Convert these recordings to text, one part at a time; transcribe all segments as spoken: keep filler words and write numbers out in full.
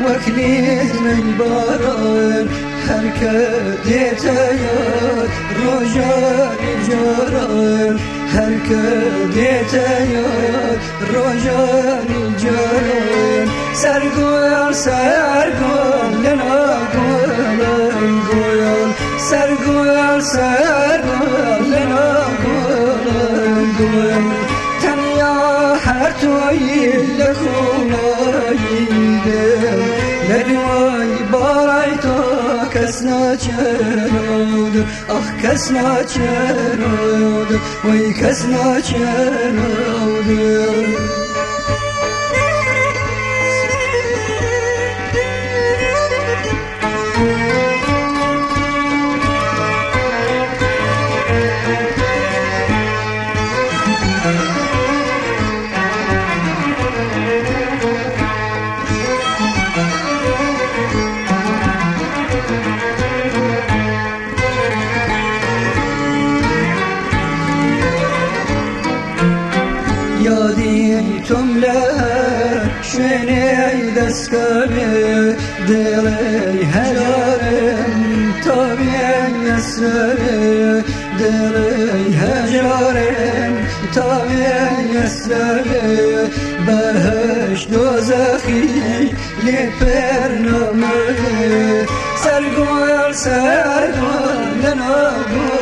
وكليت من باران هركة ديتايات رجال الجران هركة ديتايات رجال الجران سرقوال سرقوال لنا قولان قولان سرقوال سرقوال لنا قولان قولان تنيا حرتوي لكونا يدين لدواي بارايتو كسنا چرود اخ كسنا چرود وي كسنا چرود ياديتم لها شني دسكبي دلي هجارم طبيعي يسري دلي هجارم طبيعي يسري بهش دوزخي لبرنامه سرقوال سرقوال لنا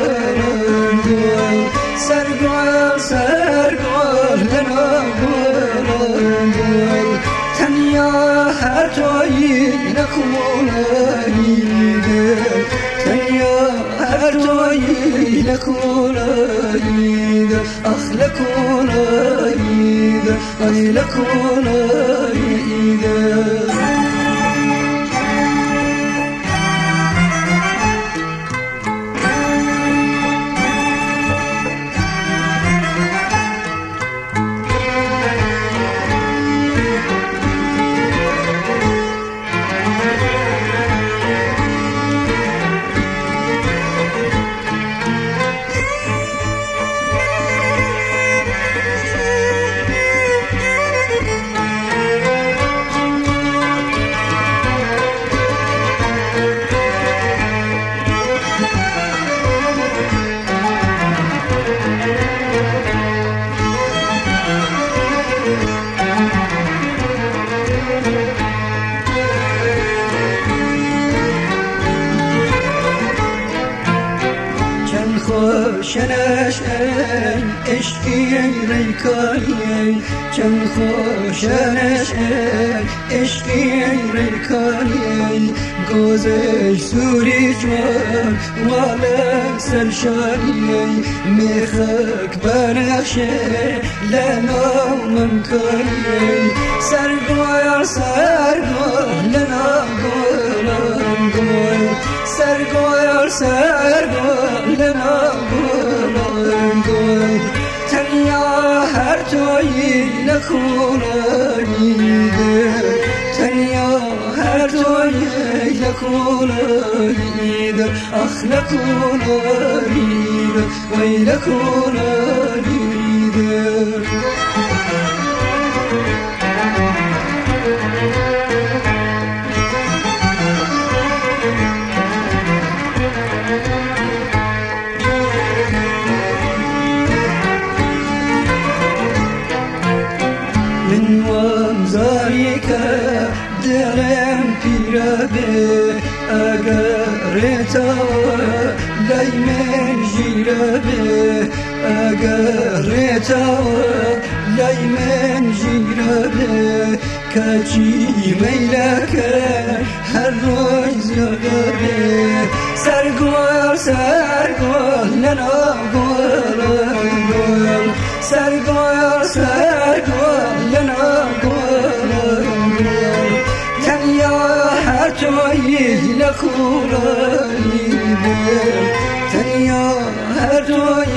قولان سرقوال سرقوال لنا قولان تنيا هرتوي لكونا يدين تنيا هرتوي لكونا يدين أخ لكونا يدين أي لكونا يدين خوشنش ای عشقی ریکایی چن خوشنش ای عشقی ریکایی گوزش سوری جوان والک سرشانی میخک بنخشه لنا ممکنی سرگوار سرگوار لنا گولان گول سرگوار سرگوار لنا گولان گول تنیا هر توی لکولانی دل تنیا هر توی لکولانی دل اخ لکولانی دل وی لکولانی دل من وامزاريك دلم پیرابه اگر توا لای من جیرابه اگر توا لای من جیرابه کچی میلکه هر روز یاداره سرگوار سرگوار لنا گوار گوار سرگوار سرگوار لنا گوار گوار تنیا هر توی لکولانی دل تنیا هر توی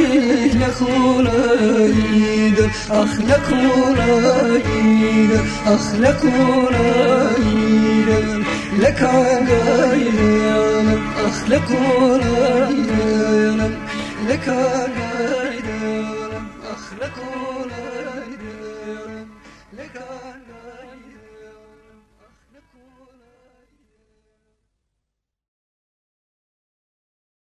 لکولانی دل اخ لکولانی دل اخ لکولانی دل لکاگایدن اخ لکولانی دل لکاگایدن اخ لکولانی